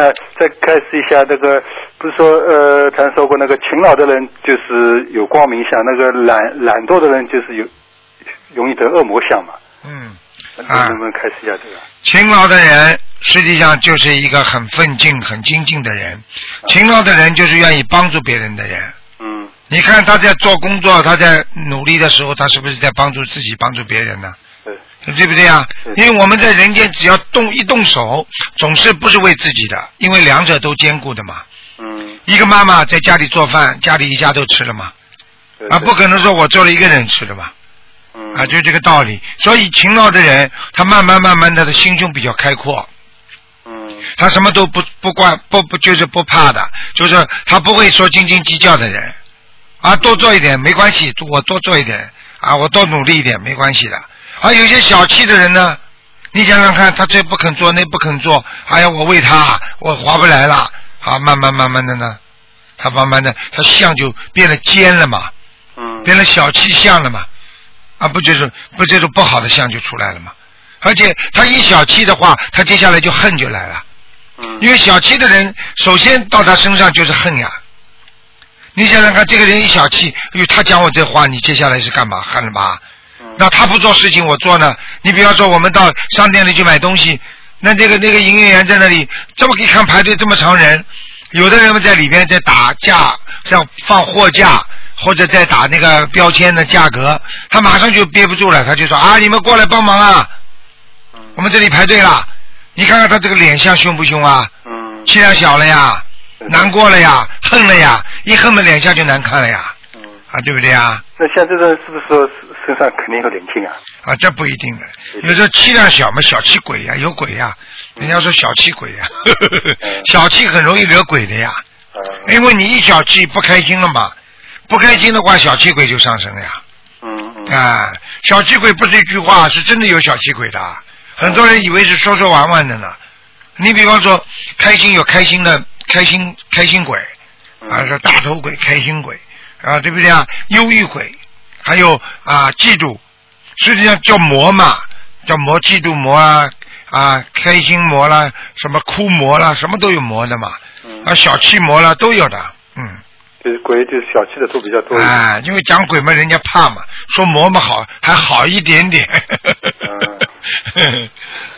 呢，再开始一下那个，不是说咱说过那个勤劳的人就是有光明相，那个懒惰的人就是容易得恶魔相嘛。能不能开始一下这个？ 勤劳的人实际上就是一个很奋进、很精进的人。勤劳的人就是愿意帮助别人的人。你看他在做工作，他在努力的时候，他是不是在帮助自己、帮助别人呢？对不对呀？因为我们在人间只要动手，总是不是为自己的，因为两者都兼顾的嘛。一个妈妈在家里做饭，家里一家都吃了嘛。不可能说我做了一个人吃的嘛。就这个道理。所以勤劳的人，他慢慢的心胸比较开阔。他什么都不就是不怕的，就是他不会说斤斤计较的人。多做一点没关系，我多做一点我多努力一点没关系的。有些小气的人呢，你想想看，他这不肯做那不肯做，我为他我划不来了，慢慢的呢，他慢慢的他相就变得尖了嘛，变得小气相了嘛，不就是不好的相就出来了嘛。而且他一小气的话，他接下来就恨就来了，因为小气的人首先到他身上就是恨呀。你想想看，这个人一小气，他讲我这话，你接下来是干嘛？恨了吧？那他不做事情，我做呢？你比方说，我们到商店里去买东西，那个营业员在那里，这么一看排队这么长人，有的人们在里边在打价，像放货架或者在打那个标签的价格，他马上就憋不住了，他就说你们过来帮忙啊，我们这里排队了。你看看他这个脸相凶不凶啊？气量小了呀。难过了呀，恨了呀，一恨的脸下就难看了呀，对不对啊？ 那像这个是不是说身上肯定有灵性啊？ 这不一定的，有时候气量小嘛，小气鬼呀，有鬼呀，人家说小气鬼呀，小气很容易惹鬼的呀，因为你一小气不开心了嘛，不开心的话，小气鬼就上升了呀。小气鬼不是一句话，是真的有小气鬼的，很多人以为是说玩玩的呢。你比方说，开心有开心的。开心鬼是大头鬼，开心鬼对不对啊？忧郁鬼，还有嫉妒，实际上叫魔嘛，叫魔，嫉妒魔开心魔啦，什么哭魔啦，什么都有魔的嘛，小气魔啦都有的。 就是鬼就是小气的都比较多因为讲鬼嘛，人家怕嘛，说魔嘛还好一点点。